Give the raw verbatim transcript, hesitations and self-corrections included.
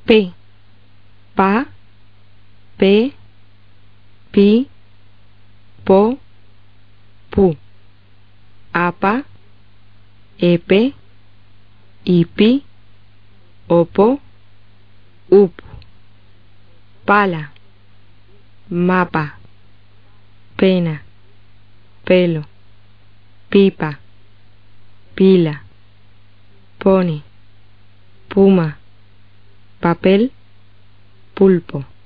P, pa, pe, pi, po, pu, apa, epe, ipi, opo, upu, pala, mapa, pena, pelo, pipa, pila, pony, puma, papel, pulpo.